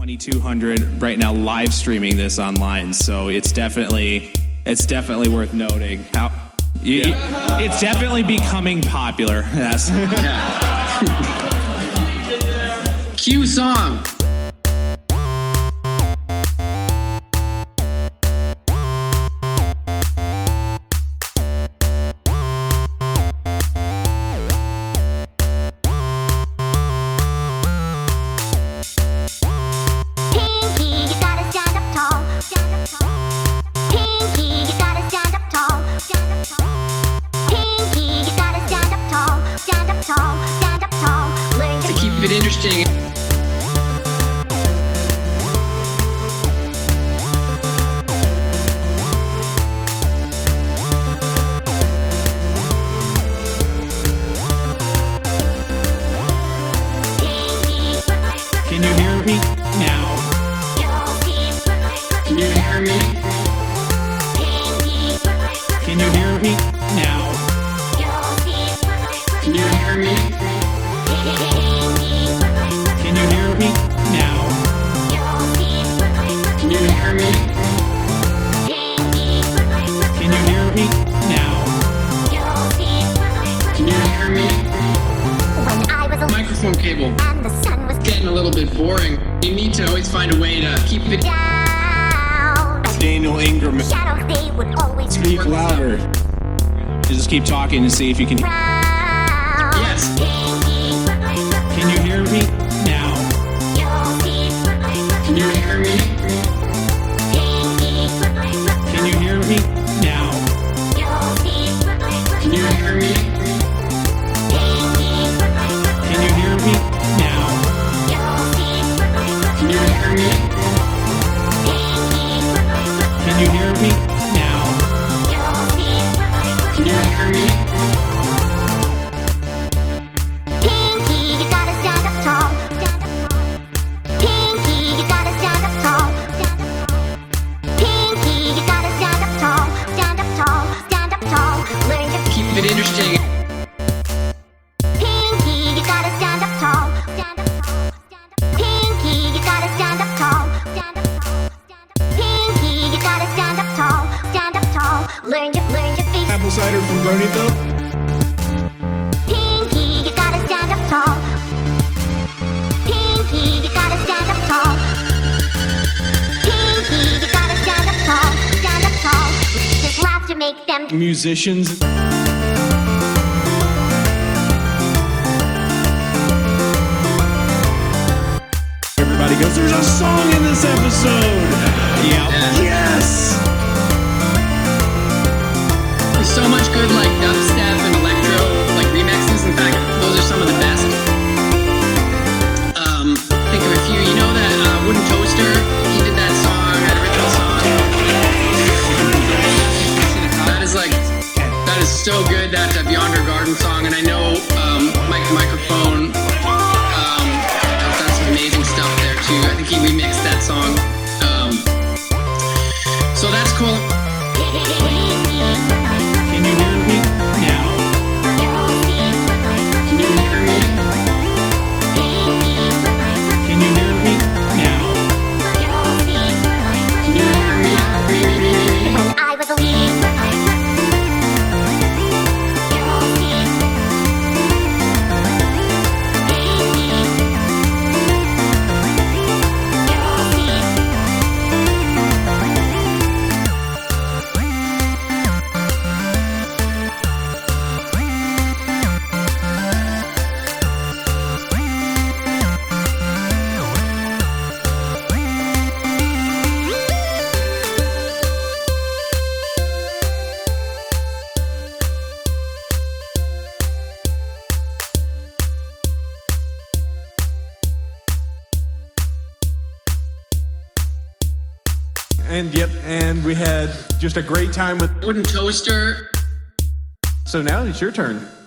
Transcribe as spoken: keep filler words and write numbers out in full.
twenty-two hundred right now live streaming this online, so it's definitely it's definitely worth noting. How you, Yeah. it's definitely becoming popular. Yes. Cue song. To keep it interesting. Can you hear me now? Can you hear me? Can you hear me now? Can you hear me? Can you hear me now? Can you hear me? Can you hear me now? Can you hear me? When I was a Microphone cable and the sun was getting a little bit boring. You need to always find a way to keep it. down. Daniel Ingram. Shadows, they would always Speak louder. You just keep talking to see if you can. frown. Yes. Can you hear me now? Can you hear me? Can you hear me now? Can you hear me? Can you hear me now? Can you hear me? Can you hear me now? Can you hear me? Pinky, you gotta stand up tall. Stand up tall. Pinky, you gotta stand up tall. Stand up tall. Pinky, you gotta stand up tall. Stand up tall. Stand up tall. Learn to Keep it interesting. Pinky, you gotta stand up tall. Stand up tall. Stand up. Pinky, you gotta stand up tall. Stand up tall. Stand up. Pinky, you gotta stand up tall. Stand up tall. Learn to learn to face. Apple cider from Bonito. Pinky, you gotta stand up tall. Pinky, you gotta stand up tall. Pinky, you gotta stand up tall. Stand up tall. Just laugh to make them. Musicians. Everybody goes, there's a song in this episode. Yep. Yeah. Yes. There's so much good like dubstep and electro like remixes. In fact, those are some of the best. Um, think of a few. You know that uh, Wooden Toaster? He did that song, that original song. That is like, that is so good. That uh, Beyond Her Garden song. And I know um, Mike Microphone um, has done some amazing stuff there too. I think he remixed that song. Um, so that's cool. Can you hear me now? Can you hear me? Can you hear me now? Can you hear me? When I was a wee. And yep, and we had just a great time with. Wooden Toaster. So now it's your turn.